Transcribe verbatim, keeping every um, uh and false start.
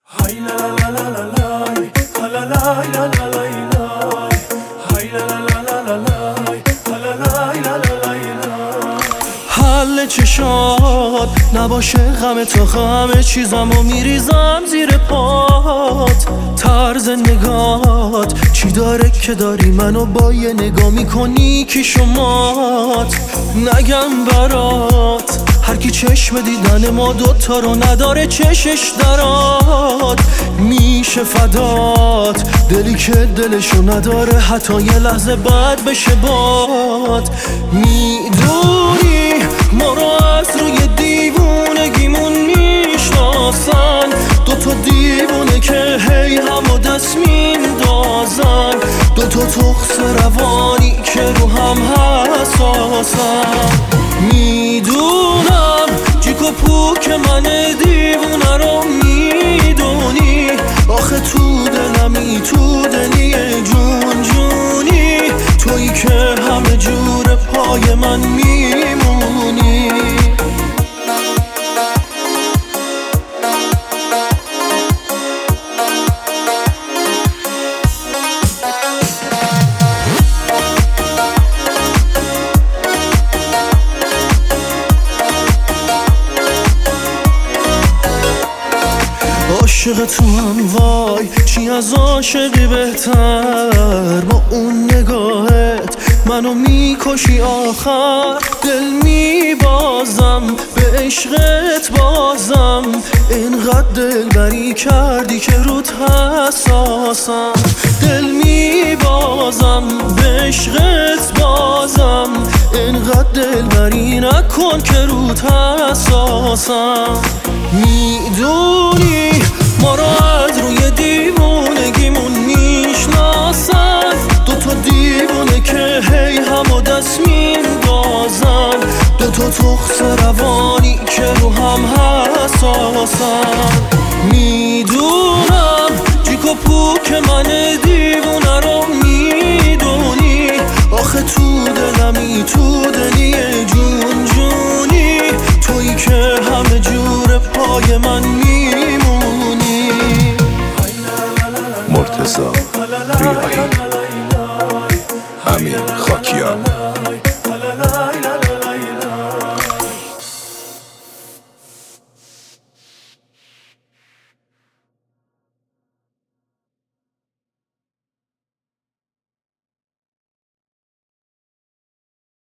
حل چشات نباشه غم تو همه چیزمو میریزم زیر پات. طرز نگات چی داره که داری منو با یه نگاه میکنی کی شمات. نگم برات هر کی چشم دیدن ما دوتا رو نداره چشش درات میشه فدات. دلی که دلشو نداره حتی یه لحظه بعد بشه باد. میدونی ما رو از روی دیوونگیمون میشناسن، دوتا دیوونه که هی همو دست میندازن، دوتا تخص روانی که رو هم حساسن. میدونم جیک و پوک من دیوونه رو میدونی، آخه تو دلمی تو دلی جون جونی، تویی که همه جور پای من میمونی. عاشق تو هم وای چی از عاشقی بهتر، با اون نگاهت منو میکشی آخر. دل میبازم به عشقت بازم، اینقدر دلبری کردی که روت حساسم. دل میبازم به عشقت بازم، اینقدر دلبری نکن که روت حساسم. میدونی ما رو از روی دیوونگیمون میشناسن، دوتا دیوونه که هی همو دست میندازن، دوتا تخص روانی که رو هم حساسن. میدونم جیک و پوک من دیوونه رو میدونی، آخه تو دلمی تو دلی جون جونی، تویی که همه جور پای من میمونی. مرتضی